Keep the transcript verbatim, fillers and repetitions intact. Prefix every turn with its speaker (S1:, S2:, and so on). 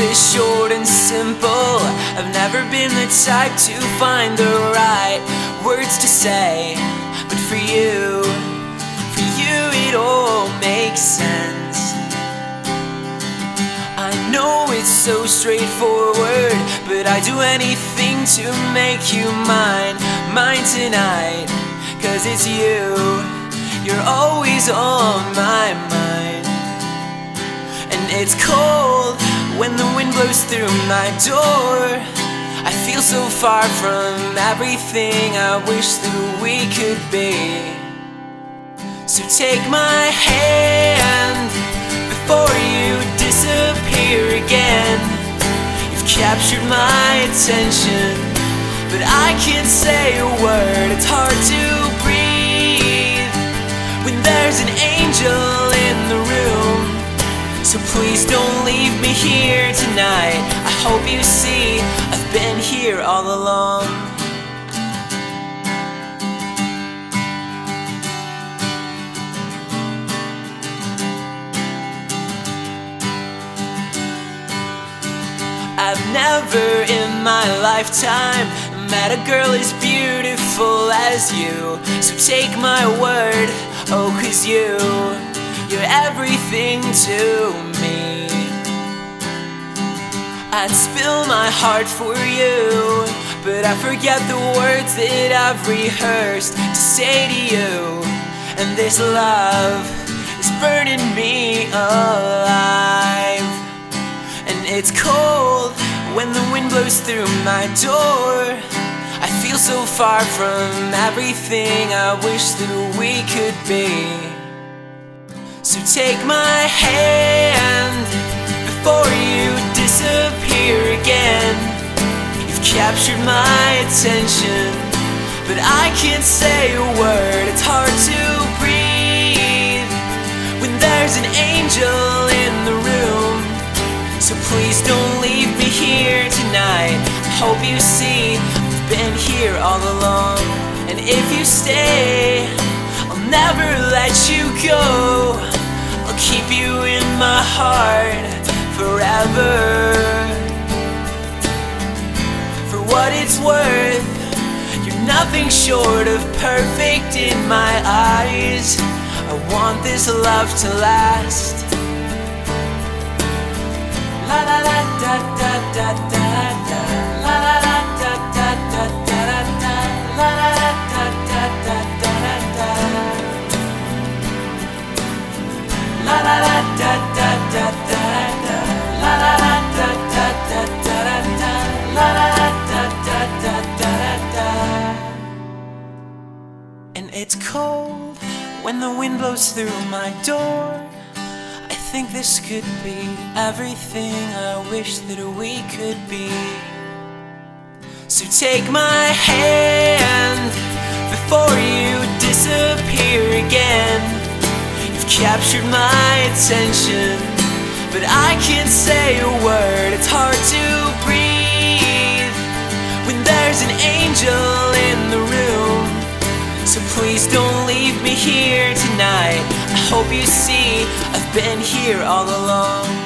S1: this short and simple. I've never been the type to find the right words to say, but for you, for you it all makes sense. I know it's so straightforward, but I do anything to make you mine, mine tonight. Cause it's you, you're always on my mind. And it's cold when the wind blows through my door. I feel so far from everything I wish that we could be. So take my hand before you disappear again. You've captured my attention, but I can't say a word. It's hard to breathe when there's an angel in the room. So please don't leave me here tonight. I hope you see I've been here all along. I've never in my lifetime met a girl as beautiful as you. So take my word, oh, cause you, you're everything to me. I'd spill my heart for you, but I forget the words that I've rehearsed to say to you. And this love is burning me alive. And it's cold when the wind blows through my door. I feel so far from everything I wish that we could be. So take my hand before you disappear again. You've captured my attention, but I can't say a word. It's hard to breathe when there's an angel in the room. So please don't leave me here tonight. I hope you see I've been here all along. And if you stay, I'll never let you go. I'll keep you in my heart forever. For what it's worth, you're nothing short of perfect in my eyes. I want this love to last. La la la da da da da da. La la la da da da da da. La la la da da da da da. La la la da da da da da. La la la da da da da da. La la la da da da da da. And it's cold when the wind blows through my door. I think this could be everything I wish that we could be. So take my hand before you disappear again. You've captured my attention, but I can't say a word. It's hard to breathe when there's an angel in the room. So please don't leave me here tonight. I hope you see I've been here all along.